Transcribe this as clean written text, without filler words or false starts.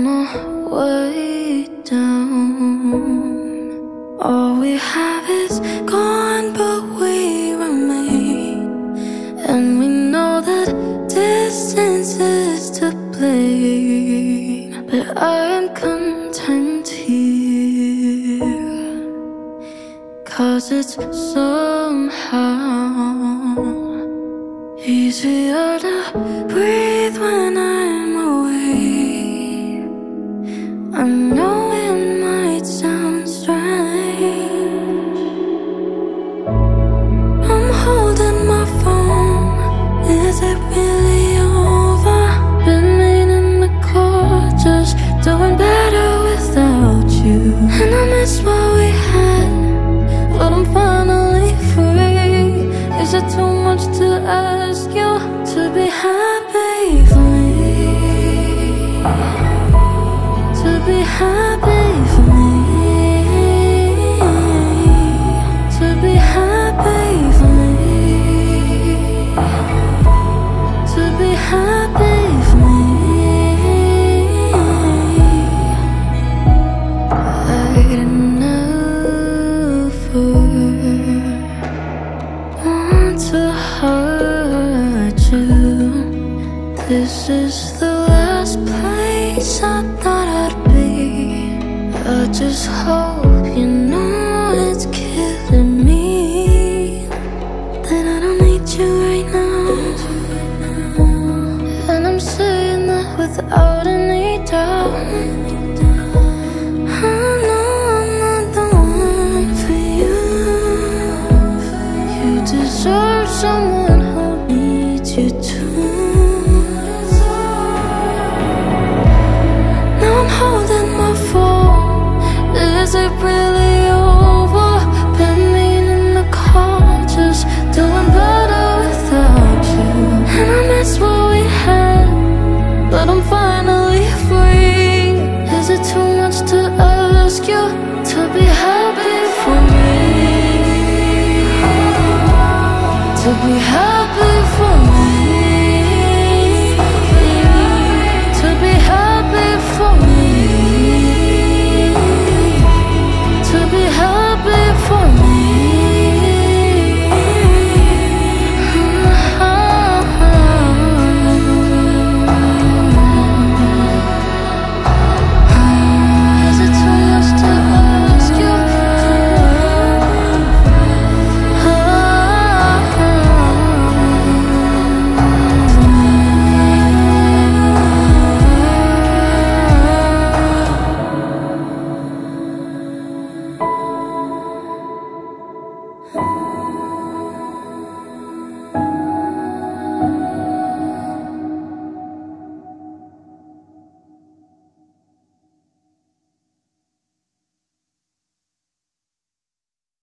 on our way down. All we have is gone, but we remain. And we know that distance is to blame, but I am content here, 'cause it's somehow easier to breathe when I'm away. I know it might sound strange. I'm holding my phone. Is it really over? Been meaning to call, just doing better without you. And I miss what we had, but I'm finally free. Is it too much to ask you to be happy for me? To be happy for me? To be happy for me? To be happy for me? I'd never want to hurt you. This is the last place I thought I'd be. I just hope you know it's killing me that I don't need you right now. And I'm saying that without any doubt. I know I'm not the one for you. You deserve someone who needs you too. Now I'm holding my phone. Is it really over? Been meaning to call, just doing better without you. And I miss what we had, but I'm finally free. Is it too much to ask you to be happy for me? To be happy